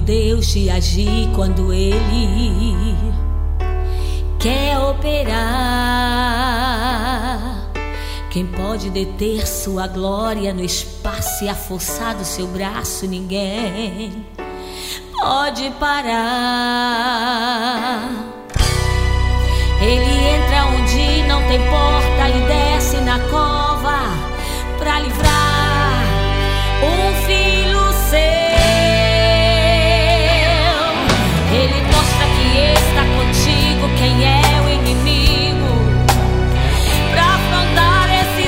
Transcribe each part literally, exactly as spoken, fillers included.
Deus de agir quando Ele quer operar. Quem pode deter sua glória no espaço e afossar do seu braço? Ninguém pode parar. Ele entra onde não tem porta e desce na cova pra livrar um filho seu. Ele mostra que está contigo, quem é o inimigo, pra afrontar esse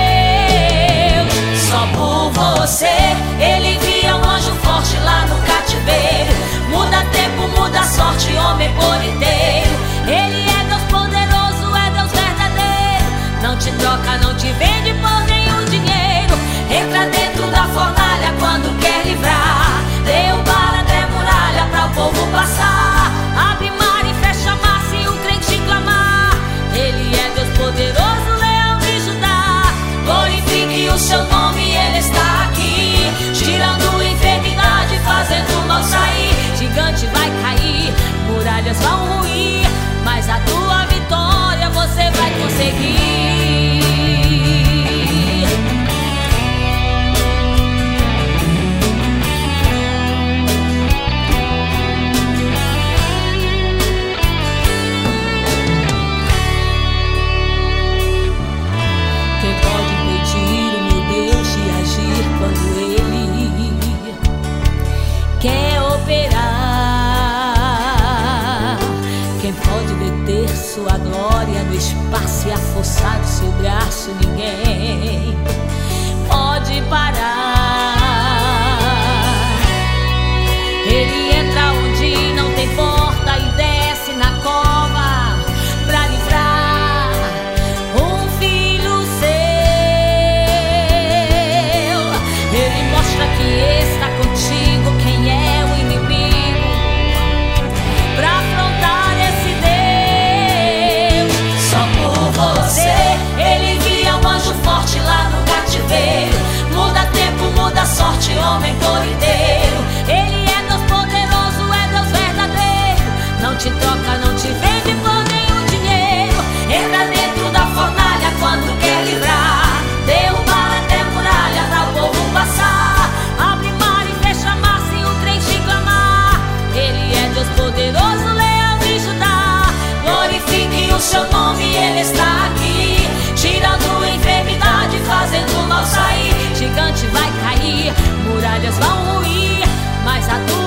Deus. Só por você ele envia um anjo forte lá no cativeiro. Muda tempo, muda sorte, homem por inteiro. Ele é Deus poderoso, é Deus verdadeiro. Não te troca, não te vende por nenhum dinheiro. Entra dentro da fornalha quando quer livrar. Derrubar até muralha pra o povo passar. Abre mar e fecha mar se o crente clamar. Ele é Deus poderoso, leão de Judá. Glorifique o seu nome, ele está aqui, tirando enfermidade, fazendo o mal sair. Gigante vai cair, muralhas vão ruir, mas a tua vitória você vai conseguir. Quem pode impedir o meu Deus de agir quando Ele quer operar? Quem pode deter sua glória no espaço e afossar do seu braço? Ninguém pode parar. Ele entra onde não tem porta e desce na cova pra livrar um filho seu. Ele mostra que está contigo, quem é o inimigo, pra afrontar esse Deus. Só por você ele envia um anjo forte lá no cativeiro. Muda tempo, muda sorte, homem por inteiro. Ele é Deus poderoso, é Deus verdadeiro. Não te troca, não te vende por nenhum dinheiro. Entra dentro da fornalha quando quer livrar. Derrubar até muralha pra o povo passar. Abre mar e fecha mar se o crente clamar. Ele é Deus poderoso, leão de Judá. Glorifique o seu nome, ele está aqui, tirando enfermidade, fazendo o mal sair. Gigante vai cair, muralhas vão ruir, mas a tua